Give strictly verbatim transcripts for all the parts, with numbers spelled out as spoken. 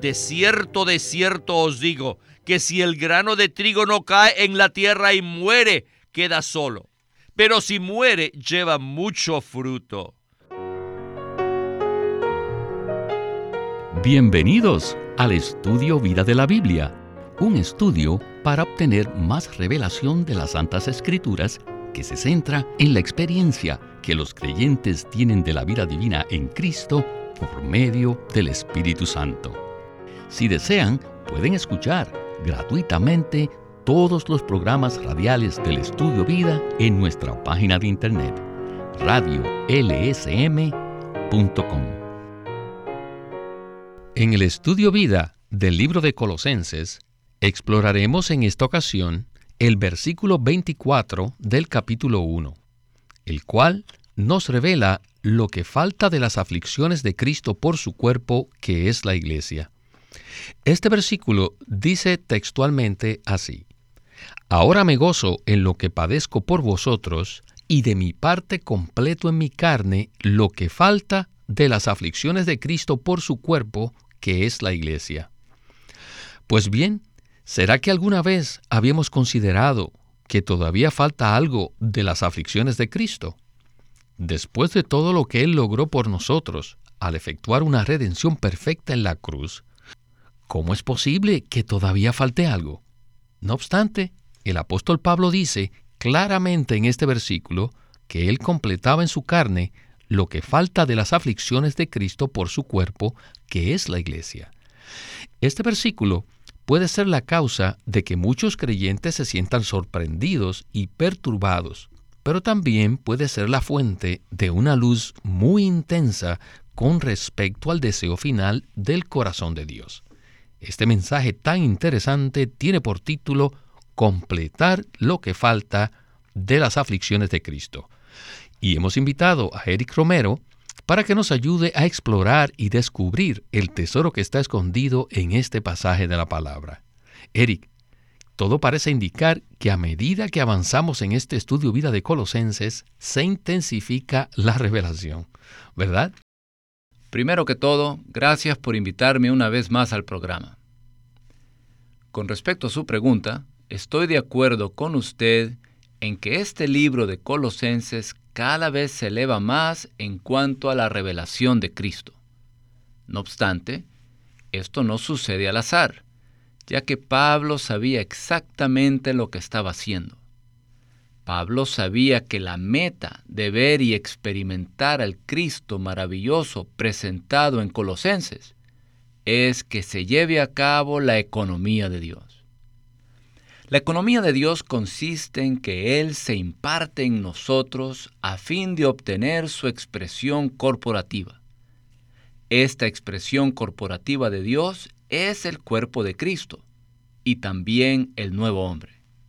De cierto, de cierto os digo, que si el grano de trigo no cae en la tierra y muere, queda solo. Pero si muere, lleva mucho fruto. Bienvenidos al Estudio Vida de la Biblia, un estudio para obtener más revelación de las Santas Escrituras que se centra en la experiencia que los creyentes tienen de la vida divina en Cristo por medio del Espíritu Santo. Si desean, pueden escuchar gratuitamente todos los programas radiales del Estudio Vida en nuestra página de internet, radio l s m punto com. En el Estudio Vida del libro de Colosenses, exploraremos en esta ocasión el versículo veinticuatro del capítulo uno, el cual nos revela lo que falta de las aflicciones de Cristo por su cuerpo, que es la Iglesia. Este versículo dice textualmente así: Ahora me gozo en lo que padezco por vosotros, y de mi parte completo en mi carne lo que falta de las aflicciones de Cristo por su cuerpo, que es la Iglesia. Pues bien, ¿será que alguna vez habíamos considerado que todavía falta algo de las aflicciones de Cristo? Después de todo lo que Él logró por nosotros, al efectuar una redención perfecta en la cruz, ¿cómo es posible que todavía falte algo? No obstante, el apóstol Pablo dice claramente en este versículo que Él completaba en su carne lo que falta de las aflicciones de Cristo por su cuerpo, que es la Iglesia. Este versículo puede ser la causa de que muchos creyentes se sientan sorprendidos y perturbados, pero también puede ser la fuente de una luz muy intensa con respecto al deseo final del corazón de Dios. Este mensaje tan interesante tiene por título Completar lo que falta de las aflicciones de Cristo. Y hemos invitado a Eric Romero para que nos ayude a explorar y descubrir el tesoro que está escondido en este pasaje de la palabra. Eric, todo parece indicar que a medida que avanzamos en este estudio vida de Colosenses, se intensifica la revelación, ¿verdad? Primero que todo, gracias por invitarme una vez más al programa. Con respecto a su pregunta, estoy de acuerdo con usted en que este libro de Colosenses cada vez se eleva más en cuanto a la revelación de Cristo. No obstante, esto no sucede al azar, ya que Pablo sabía exactamente lo que estaba haciendo. Pablo sabía que la meta de ver y experimentar al Cristo maravilloso presentado en Colosenses es que se lleve a cabo la economía de Dios. La economía de Dios consiste en que Él se imparte en nosotros a fin de obtener su expresión corporativa. Esta expresión corporativa de Dios es el cuerpo de Cristo y también el nuevo hombre.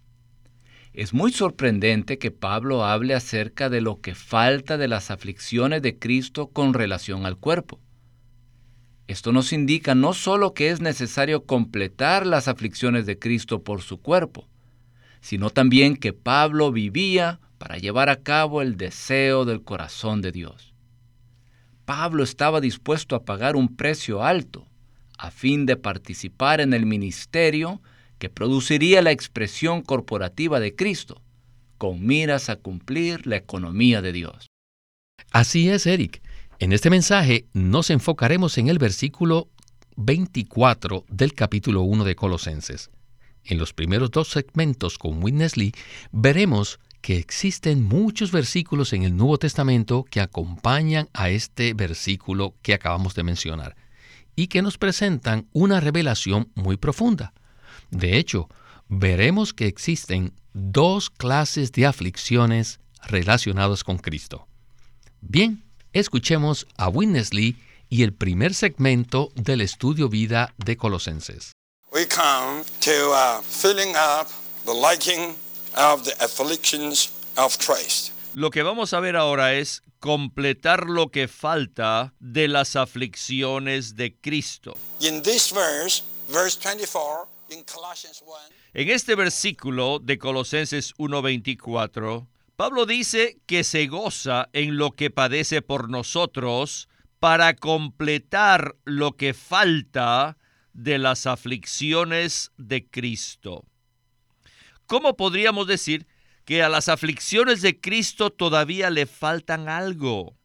Es muy sorprendente que Pablo hable acerca de lo que falta de las aflicciones de Cristo con relación al cuerpo. Esto nos indica no solo que es necesario completar las aflicciones de Cristo por su cuerpo, sino también que Pablo vivía para llevar a cabo el deseo del corazón de Dios. Pablo estaba dispuesto a pagar un precio alto a fin de participar en el ministerio que produciría la expresión corporativa de Cristo, con miras a cumplir la economía de Dios. Así es, Eric. En este mensaje nos enfocaremos en el versículo veinticuatro del capítulo uno de Colosenses. En los primeros dos segmentos con Witness Lee veremos que existen muchos versículos en el Nuevo Testamento que acompañan a este versículo que acabamos de mencionar y que nos presentan una revelación muy profunda. De hecho, veremos que existen dos clases de aflicciones relacionadas con Cristo. Bien, escuchemos a Witness Lee y el primer segmento del estudio vida de Colosenses. We come to uh, filling up the liking of the afflictions of Christ. Lo que vamos a ver ahora es completar lo que falta de las aflicciones de Cristo. In this verse, verse twenty-four, in Colossians one, En este versículo de Colosenses uno veinticuatro, Pablo dice que se goza en lo que padece por nosotros para completar lo que falta de las aflicciones de Cristo. ¿Cómo podríamos decir que a las aflicciones de Cristo todavía le faltan algo?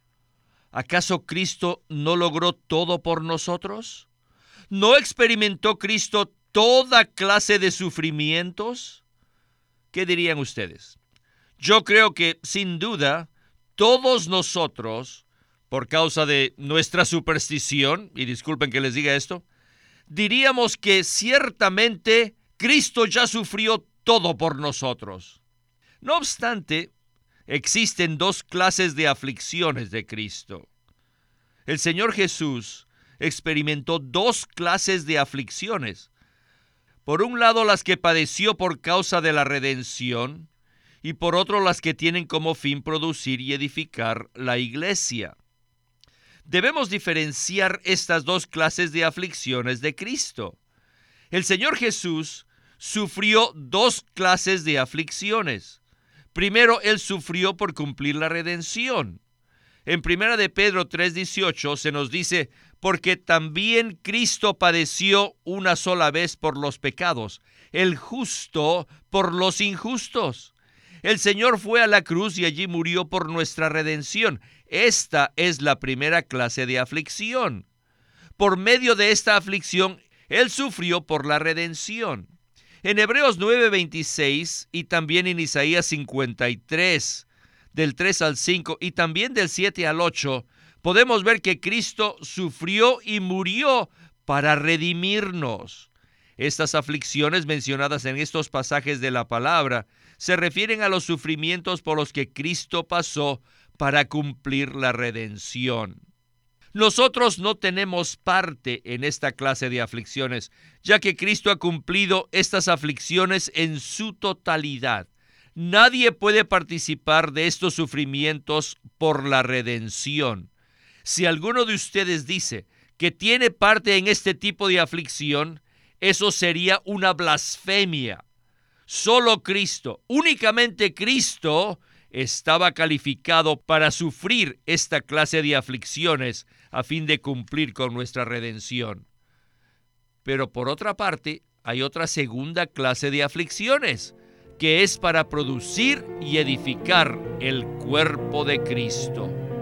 ¿Acaso Cristo no logró todo por nosotros? ¿No experimentó Cristo toda clase de sufrimientos? ¿Qué dirían ustedes? Yo creo que, sin duda, todos nosotros, por causa de nuestra superstición, y disculpen que les diga esto, diríamos que ciertamente Cristo ya sufrió todo por nosotros. No obstante, existen dos clases de aflicciones de Cristo. El Señor Jesús experimentó dos clases de aflicciones. Por un lado, las que padeció por causa de la redención, y por otro, las que tienen como fin producir y edificar la iglesia. Debemos diferenciar estas dos clases de aflicciones de Cristo. El Señor Jesús sufrió dos clases de aflicciones. Primero, Él sufrió por cumplir la redención. En primera de Pedro tres dieciocho se nos dice, porque también Cristo padeció una sola vez por los pecados, el justo por los injustos. El Señor fue a la cruz y allí murió por nuestra redención. Esta es la primera clase de aflicción. Por medio de esta aflicción, Él sufrió por la redención. En Hebreos nueve veintiséis y también en Isaías cincuenta y tres, del tres al cinco y también del siete al ocho, podemos ver que Cristo sufrió y murió para redimirnos. Estas aflicciones mencionadas en estos pasajes de la palabra se refieren a los sufrimientos por los que Cristo pasó para cumplir la redención. Nosotros no tenemos parte en esta clase de aflicciones, ya que Cristo ha cumplido estas aflicciones en su totalidad. Nadie puede participar de estos sufrimientos por la redención. Si alguno de ustedes dice que tiene parte en este tipo de aflicción, eso sería una blasfemia. Solo Cristo, únicamente Cristo, estaba calificado para sufrir esta clase de aflicciones a fin de cumplir con nuestra redención. Pero por otra parte, hay otra segunda clase de aflicciones, que es para producir y edificar el cuerpo de Cristo.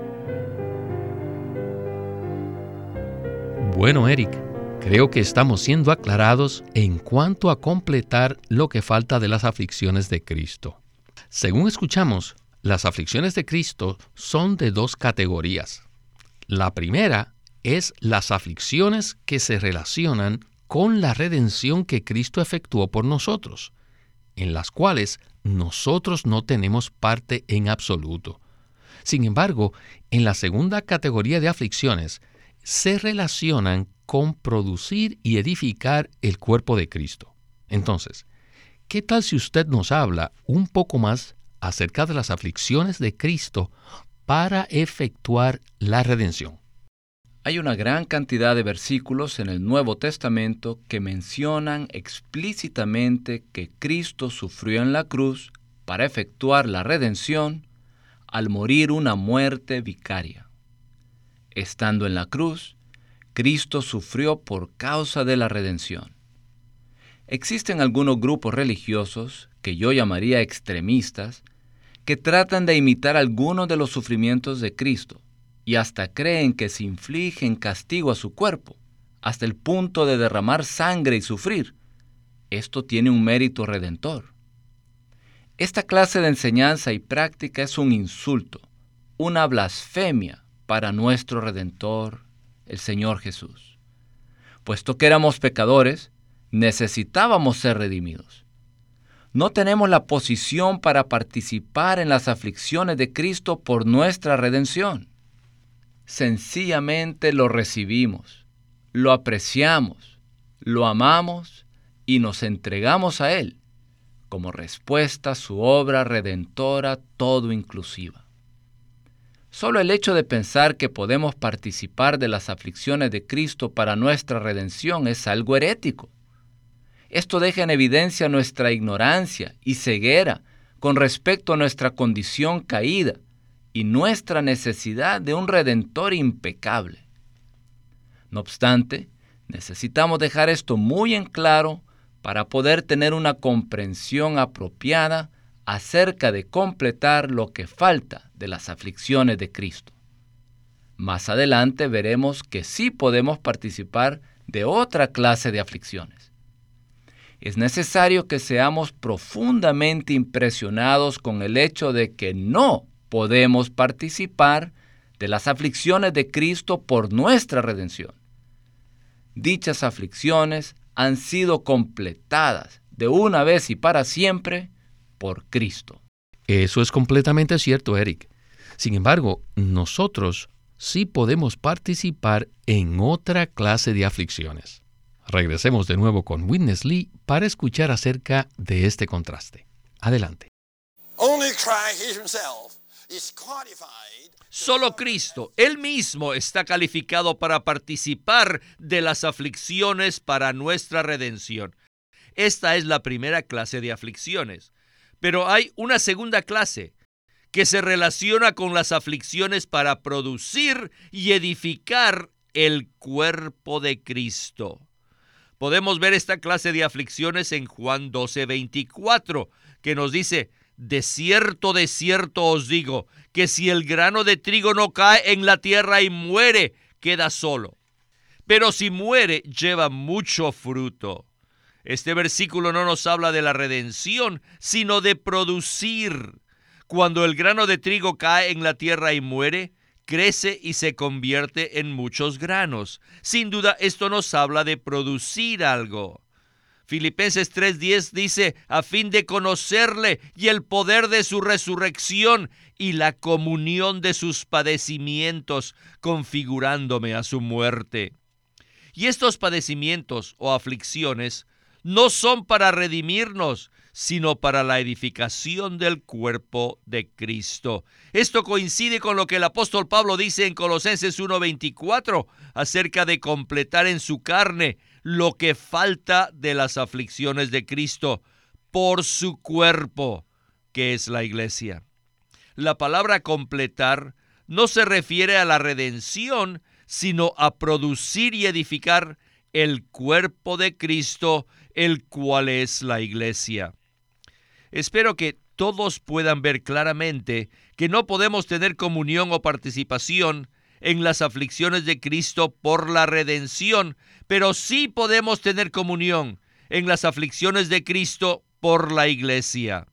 Bueno, Eric, creo que estamos siendo aclarados en cuanto a completar lo que falta de las aflicciones de Cristo. Según escuchamos, las aflicciones de Cristo son de dos categorías. La primera es las aflicciones que se relacionan con la redención que Cristo efectuó por nosotros, en las cuales nosotros no tenemos parte en absoluto. Sin embargo, en la segunda categoría de aflicciones, se relacionan con producir y edificar el cuerpo de Cristo. Entonces, ¿qué tal si usted nos habla un poco más acerca de las aflicciones de Cristo para efectuar la redención? Hay una gran cantidad de versículos en el Nuevo Testamento que mencionan explícitamente que Cristo sufrió en la cruz para efectuar la redención al morir una muerte vicaria. Estando en la cruz, Cristo sufrió por causa de la redención. Existen algunos grupos religiosos, que yo llamaría extremistas, que tratan de imitar algunos de los sufrimientos de Cristo y hasta creen que se infligen castigo a su cuerpo, hasta el punto de derramar sangre y sufrir. Esto tiene un mérito redentor. Esta clase de enseñanza y práctica es un insulto, una blasfemia para nuestro Redentor, el Señor Jesús. Puesto que éramos pecadores, necesitábamos ser redimidos. No tenemos la posición para participar en las aflicciones de Cristo por nuestra redención. Sencillamente lo recibimos, lo apreciamos, lo amamos y nos entregamos a Él como respuesta a su obra redentora todo inclusiva. Solo el hecho de pensar que podemos participar de las aflicciones de Cristo para nuestra redención es algo herético. Esto deja en evidencia nuestra ignorancia y ceguera con respecto a nuestra condición caída y nuestra necesidad de un Redentor impecable. No obstante, Necesitamos dejar esto muy en claro para poder tener una comprensión apropiada acerca de completar lo que falta de las aflicciones de Cristo. Más adelante veremos que sí podemos participar de otra clase de aflicciones. Es necesario que seamos profundamente impresionados con el hecho de que no podemos participar de las aflicciones de Cristo por nuestra redención. Dichas aflicciones han sido completadas de una vez y para siempre por Cristo. Eso es completamente cierto, Eric. Sin embargo, nosotros sí podemos participar en otra clase de aflicciones. Regresemos de nuevo con Witness Lee para escuchar acerca de este contraste. Adelante. Only Christ himself is qualified. Solo Cristo, Él mismo, está calificado para participar de las aflicciones para nuestra redención. Esta es la primera clase de aflicciones. Pero hay una segunda clase que se relaciona con las aflicciones para producir y edificar el cuerpo de Cristo. Podemos ver esta clase de aflicciones en Juan doce veinticuatro, que nos dice: de cierto, de cierto os digo, que si el grano de trigo no cae en la tierra y muere, queda solo. Pero si muere, lleva mucho fruto. Este versículo no nos habla de la redención, sino de producir. Cuando el grano de trigo cae en la tierra y muere, crece y se convierte en muchos granos. Sin duda, esto nos habla de producir algo. Filipenses tres diez dice: a fin de conocerle y el poder de su resurrección y la comunión de sus padecimientos, configurándome a su muerte. Y estos padecimientos o aflicciones no son para redimirnos, sino para la edificación del cuerpo de Cristo. Esto coincide con lo que el apóstol Pablo dice en Colosenses uno veinticuatro acerca de completar en su carne lo que falta de las aflicciones de Cristo por su cuerpo, que es la iglesia. La palabra completar no se refiere a la redención, sino a producir y edificar el cuerpo de Cristo, el cual es la iglesia. Espero que todos puedan ver claramente que no podemos tener comunión o participación en las aflicciones de Cristo por la redención, pero sí podemos tener comunión en las aflicciones de Cristo por la iglesia.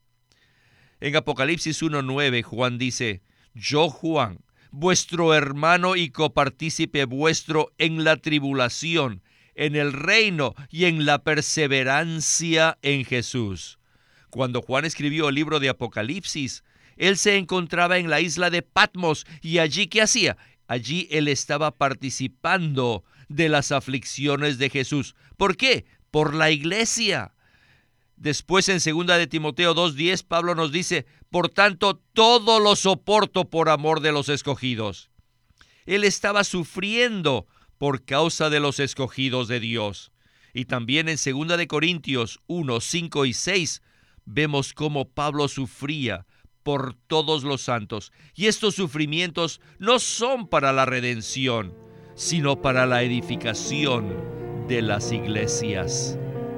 En Apocalipsis uno nueve, Juan dice: yo, Juan, vuestro hermano y copartícipe vuestro en la tribulación, en el reino y en la perseverancia en Jesús. Cuando Juan escribió el libro de Apocalipsis, él se encontraba en la isla de Patmos, y allí, ¿qué hacía? Allí él estaba participando de las aflicciones de Jesús. ¿Por qué? Por la iglesia. Después, en segunda de Timoteo dos diez, Pablo nos dice: por tanto, todo lo soporto por amor de los escogidos. Él estaba sufriendo por causa de los escogidos de Dios. Y también en segunda de Corintios uno, cinco y seis, vemos cómo Pablo sufría por todos los santos. Y estos sufrimientos no son para la redención, sino para la edificación de las iglesias.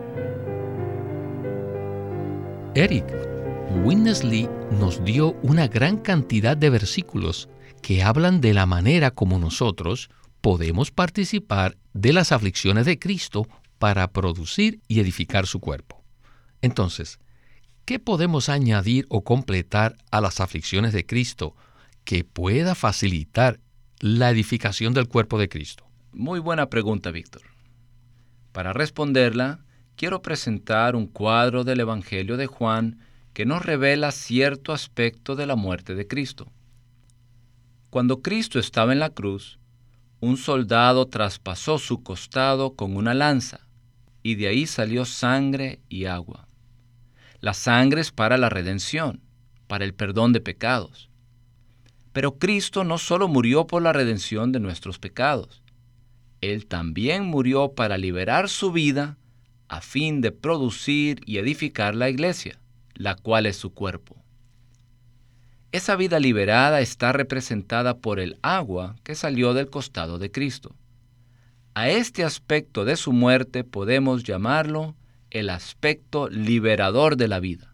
Eric, Witness Lee nos dio una gran cantidad de versículos que hablan de la manera como nosotros podemos participar de las aflicciones de Cristo para producir y edificar su cuerpo. Entonces, ¿qué podemos añadir o completar a las aflicciones de Cristo que pueda facilitar la edificación del cuerpo de Cristo? Muy buena pregunta, Víctor. Para responderla, quiero presentar un cuadro del Evangelio de Juan que nos revela cierto aspecto de la muerte de Cristo. Cuando Cristo estaba en la cruz, un soldado traspasó su costado con una lanza, y de ahí salió sangre y agua. La sangre es para la redención, para el perdón de pecados. Pero Cristo no solo murió por la redención de nuestros pecados, Él también murió para liberar su vida a fin de producir y edificar la iglesia, la cual es su cuerpo. Esa vida liberada está representada por el agua que salió del costado de Cristo. A este aspecto de su muerte podemos llamarlo el aspecto liberador de la vida.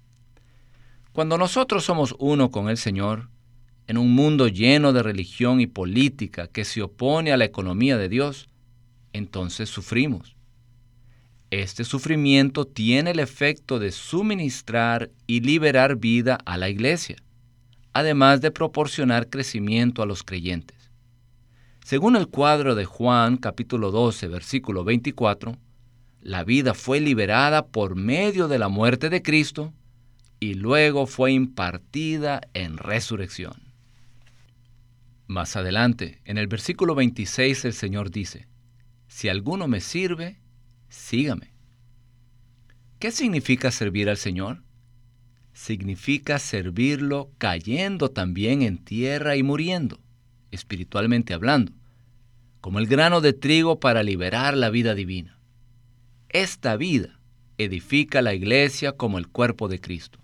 Cuando nosotros somos uno con el Señor, en un mundo lleno de religión y política que se opone a la economía de Dios, entonces sufrimos. Este sufrimiento tiene el efecto de suministrar y liberar vida a la iglesia, además de proporcionar crecimiento a los creyentes. Según el cuadro de Juan, capítulo doce, versículo veinticuatro, la vida fue liberada por medio de la muerte de Cristo y luego fue impartida en resurrección. Más adelante, en el versículo veintiséis, el Señor dice: si alguno me sirve, sígame. ¿Qué significa servir al Señor? Significa servirlo cayendo también en tierra y muriendo, espiritualmente hablando, como el grano de trigo para liberar la vida divina. Esta vida edifica la iglesia como el cuerpo de Cristo.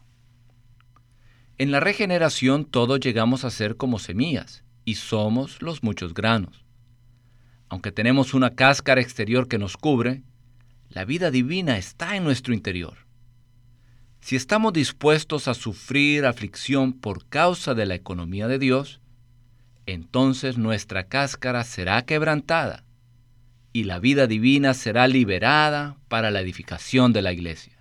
En la regeneración todos llegamos a ser como semillas y somos los muchos granos. Aunque tenemos una cáscara exterior que nos cubre, la vida divina está en nuestro interior. Si estamos dispuestos a sufrir aflicción por causa de la economía de Dios, entonces nuestra cáscara será quebrantada y la vida divina será liberada para la edificación de la iglesia.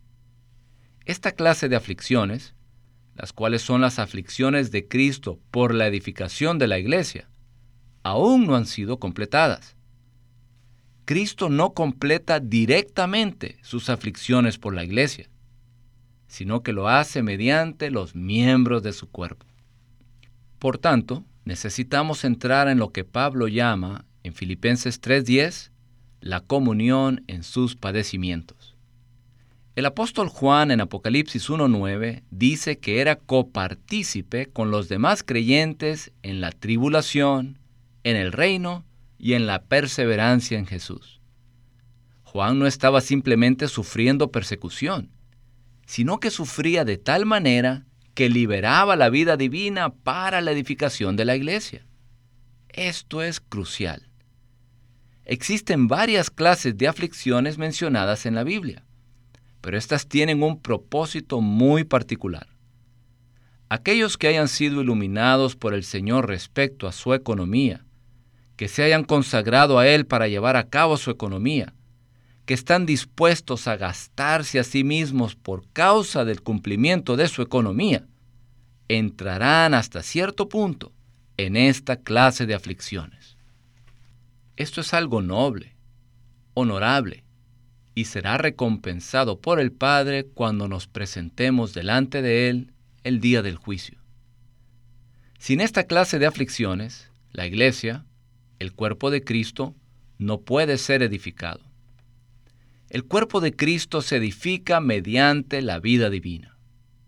Esta clase de aflicciones, las cuales son las aflicciones de Cristo por la edificación de la iglesia, aún no han sido completadas. Cristo no completa directamente sus aflicciones por la iglesia, sino que lo hace mediante los miembros de su cuerpo. Por tanto, necesitamos entrar en lo que Pablo llama, en Filipenses tres diez, la comunión en sus padecimientos. El apóstol Juan en Apocalipsis uno nueve dice que era copartícipe con los demás creyentes en la tribulación, en el reino y en la perseverancia en Jesús. Juan no estaba simplemente sufriendo persecución, sino que sufría de tal manera que liberaba la vida divina para la edificación de la iglesia. Esto es crucial. Existen varias clases de aflicciones mencionadas en la Biblia, pero estas tienen un propósito muy particular. Aquellos que hayan sido iluminados por el Señor respecto a su economía, que se hayan consagrado a Él para llevar a cabo su economía, que están dispuestos a gastarse a sí mismos por causa del cumplimiento de su economía, entrarán hasta cierto punto en esta clase de aflicciones. Esto es algo noble, honorable, y será recompensado por el Padre cuando nos presentemos delante de Él el día del juicio. Sin esta clase de aflicciones, la iglesia, el cuerpo de Cristo, no puede ser edificado. El cuerpo de Cristo se edifica mediante la vida divina.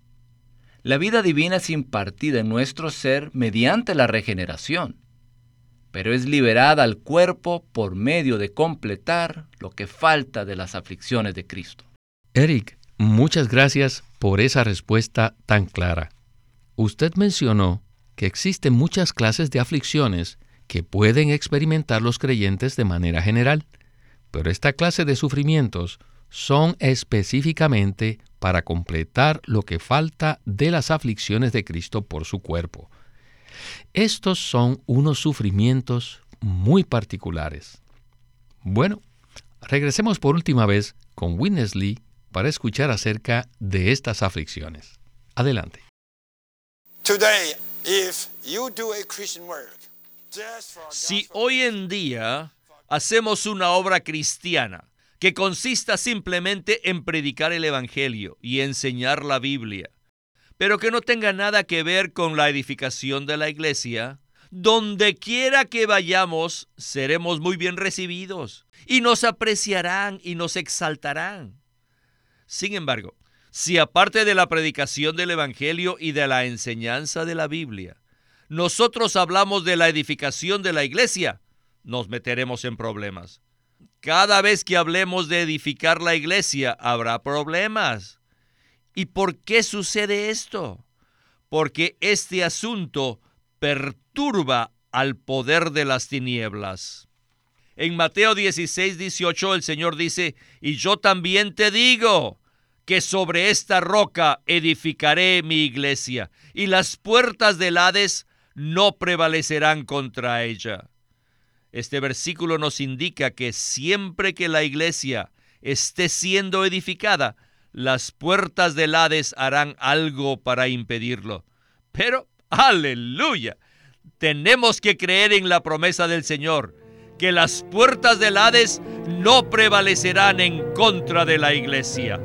La vida divina es impartida en nuestro ser mediante la regeneración, pero es liberada al cuerpo por medio de completar lo que falta de las aflicciones de Cristo. Eric, muchas gracias por esa respuesta tan clara. Usted mencionó que existen muchas clases de aflicciones que pueden experimentar los creyentes de manera general, pero esta clase de sufrimientos son específicamente para completar lo que falta de las aflicciones de Cristo por su cuerpo. Estos son unos sufrimientos muy particulares. Bueno, regresemos por última vez con Witness Lee para escuchar acerca de estas aflicciones. Adelante. Today, if you do a Christian work, just for Si gospel- hoy en día hacemos una obra cristiana que consista simplemente en predicar el Evangelio y enseñar la Biblia, pero que no tenga nada que ver con la edificación de la iglesia, donde quiera que vayamos, seremos muy bien recibidos y nos apreciarán y nos exaltarán. Sin embargo, si aparte de la predicación del Evangelio y de la enseñanza de la Biblia, nosotros hablamos de la edificación de la iglesia, nos meteremos en problemas. Cada vez que hablemos de edificar la iglesia, habrá problemas. ¿Y por qué sucede esto? Porque este asunto perturba al poder de las tinieblas. En Mateo dieciséis, dieciocho, el Señor dice, y yo también te digo que sobre esta roca edificaré mi iglesia, y las puertas del Hades no prevalecerán contra ella. Este versículo nos indica que siempre que la iglesia esté siendo edificada, las puertas del Hades harán algo para impedirlo. Pero, ¡aleluya! Tenemos que creer en la promesa del Señor, que las puertas del Hades no prevalecerán en contra de la iglesia.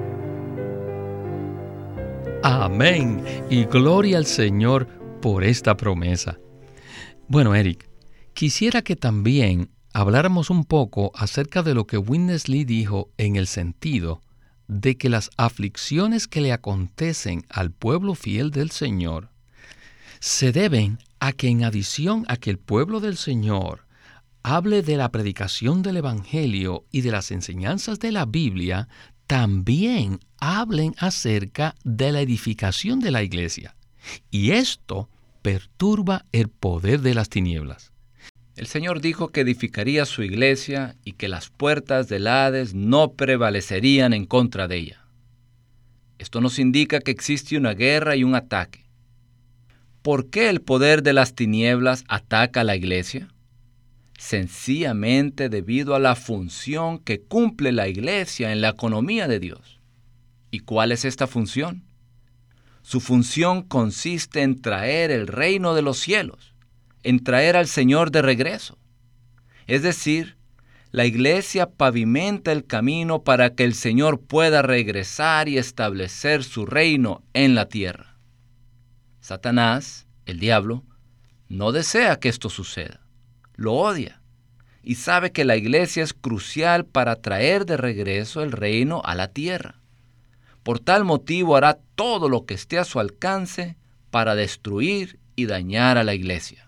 Amén. Y gloria al Señor por esta promesa. Bueno, Eric, quisiera que también habláramos un poco acerca de lo que Witness Lee dijo en el sentido de que las aflicciones que le acontecen al pueblo fiel del Señor se deben a que, en adición a que el pueblo del Señor hable de la predicación del Evangelio y de las enseñanzas de la Biblia, también hablen acerca de la edificación de la iglesia. Y esto perturba el poder de las tinieblas. El Señor dijo que edificaría su iglesia y que las puertas del Hades no prevalecerían en contra de ella. Esto nos indica que existe una guerra y un ataque. ¿Por qué el poder de las tinieblas ataca a la iglesia? Sencillamente debido a la función que cumple la iglesia en la economía de Dios. ¿Y cuál es esta función? Su función consiste en traer el reino de los cielos, en traer al Señor de regreso. Es decir, la iglesia pavimenta el camino para que el Señor pueda regresar y establecer su reino en la tierra. Satanás, el diablo, no desea que esto suceda. Lo odia y sabe que la iglesia es crucial para traer de regreso el reino a la tierra. Por tal motivo hará todo lo que esté a su alcance para destruir y dañar a la iglesia.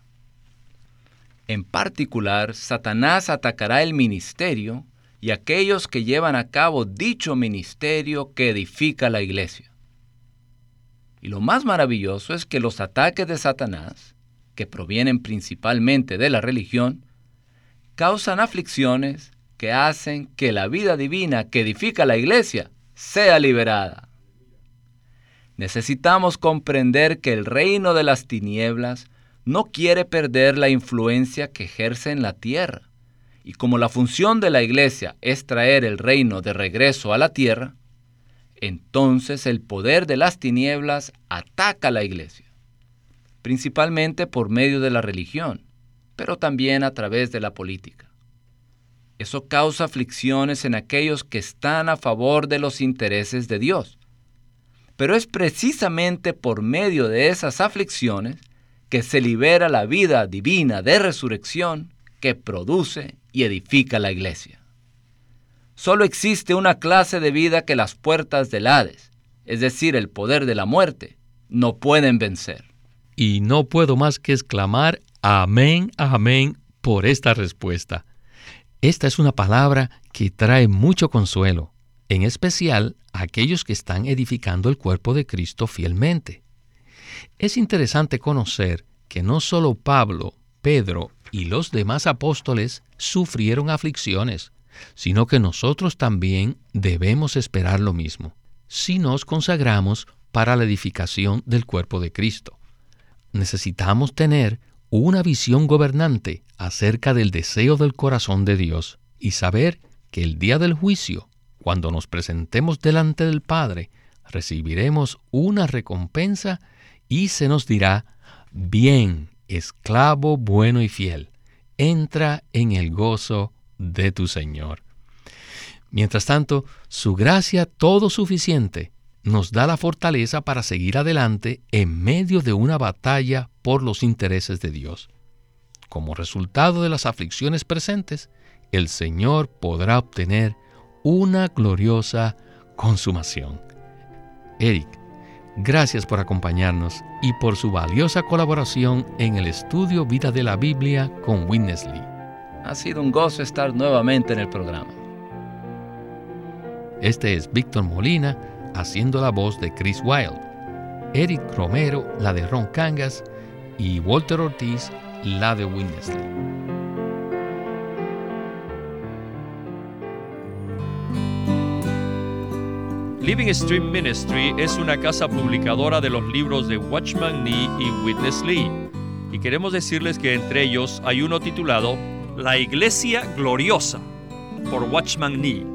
En particular, Satanás atacará el ministerio y aquellos que llevan a cabo dicho ministerio que edifica la iglesia. Y lo más maravilloso es que los ataques de Satanás, que provienen principalmente de la religión, causan aflicciones que hacen que la vida divina que edifica la iglesia sea liberada. Necesitamos comprender que el reino de las tinieblas no quiere perder la influencia que ejerce en la tierra, y como la función de la iglesia es traer el reino de regreso a la tierra, entonces el poder de las tinieblas ataca a la iglesia, principalmente por medio de la religión, pero también a través de la política. Eso causa aflicciones en aquellos que están a favor de los intereses de Dios. Pero es precisamente por medio de esas aflicciones que se libera la vida divina de resurrección que produce y edifica la iglesia. Solo existe una clase de vida que las puertas del Hades, es decir, el poder de la muerte, no pueden vencer. Y no puedo más que exclamar amén, amén por esta respuesta. Esta es una palabra que trae mucho consuelo, en especial a aquellos que están edificando el cuerpo de Cristo fielmente. Es interesante conocer que no solo Pablo, Pedro y los demás apóstoles sufrieron aflicciones, sino que nosotros también debemos esperar lo mismo, si nos consagramos para la edificación del cuerpo de Cristo. Necesitamos tener una visión gobernante acerca del deseo del corazón de Dios y saber que el día del juicio, cuando nos presentemos delante del Padre, recibiremos una recompensa y se nos dirá: bien, esclavo bueno y fiel, entra en el gozo de tu Señor. Mientras tanto, su gracia todo suficiente nos da la fortaleza para seguir adelante en medio de una batalla por los intereses de Dios. Como resultado de las aflicciones presentes, el Señor podrá obtener una gloriosa consumación. Eric, gracias por acompañarnos y por su valiosa colaboración en el estudio Vida de la Biblia con Witness Lee. Ha sido un gozo estar nuevamente en el programa. Este es Víctor Molina haciendo la voz de Chris Wilde, Eric Romero la de Ron Cangas y Walter Ortiz la de Witness Lee. Living Stream Ministry es una casa publicadora de los libros de Watchman Nee y Witness Lee, y queremos decirles que entre ellos hay uno titulado La Iglesia Gloriosa, por Watchman Nee.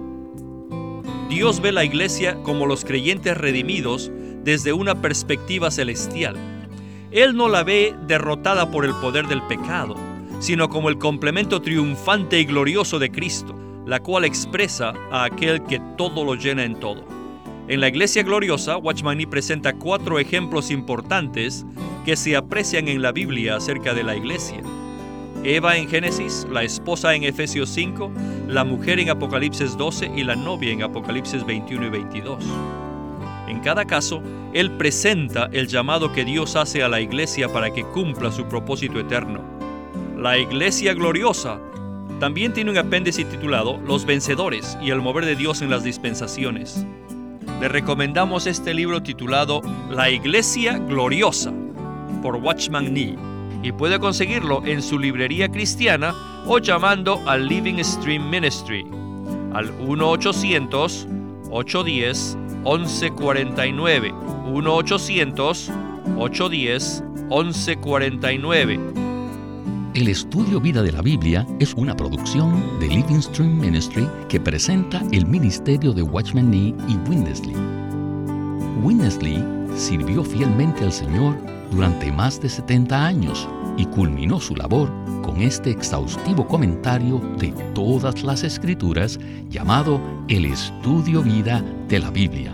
Dios ve la iglesia como los creyentes redimidos desde una perspectiva celestial. Él no la ve derrotada por el poder del pecado, sino como el complemento triunfante y glorioso de Cristo, la cual expresa a aquel que todo lo llena en todo. En la Iglesia Gloriosa, Watchman Nee presenta cuatro ejemplos importantes que se aprecian en la Biblia acerca de la iglesia. Eva en Génesis, la esposa en Efesios cinco, la mujer en Apocalipsis doce y la novia en Apocalipsis veintiuno y veintidós. En cada caso, él presenta el llamado que Dios hace a la iglesia para que cumpla su propósito eterno. La Iglesia Gloriosa también tiene un apéndice titulado Los Vencedores y el mover de Dios en las dispensaciones. Le recomendamos este libro titulado La Iglesia Gloriosa, por Watchman Nee, y puede conseguirlo en su librería cristiana o llamando al Living Stream Ministry al uno ochocientos, ocho uno cero, once cuarenta y nueve, uno ochocientos, ocho uno cero, once cuarenta y nueve. El estudio Vida de la Biblia es una producción de Living Stream Ministry que presenta el ministerio de Watchman Nee y Witness Lee. Witness Lee sirvió fielmente al Señor durante más de setenta años y culminó su labor con este exhaustivo comentario de todas las Escrituras llamado el Estudio Vida de la Biblia.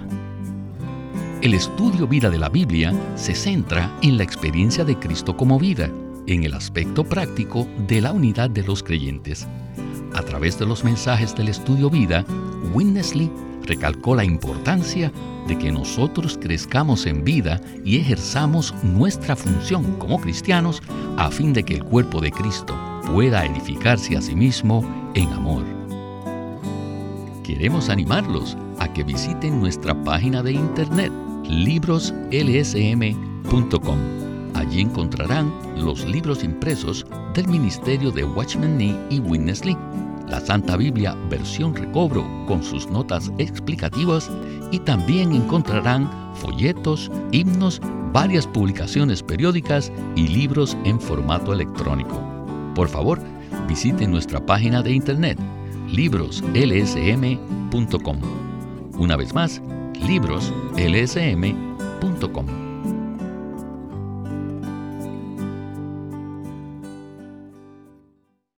El Estudio Vida de la Biblia se centra en la experiencia de Cristo como vida, en el aspecto práctico de la unidad de los creyentes. A través de los mensajes del Estudio Vida, Witness Lee recalcó la importancia de que nosotros crezcamos en vida y ejerzamos nuestra función como cristianos a fin de que el cuerpo de Cristo pueda edificarse a sí mismo en amor. Queremos animarlos a que visiten nuestra página de internet libros l s m punto com. Allí encontrarán los libros impresos del ministerio de Watchman Nee y Witness Lee, la Santa Biblia versión recobro con sus notas explicativas, y también encontrarán folletos, himnos, varias publicaciones periódicas y libros en formato electrónico. Por favor, visiten nuestra página de internet libros l s m punto com. Una vez más, libros l s m punto com.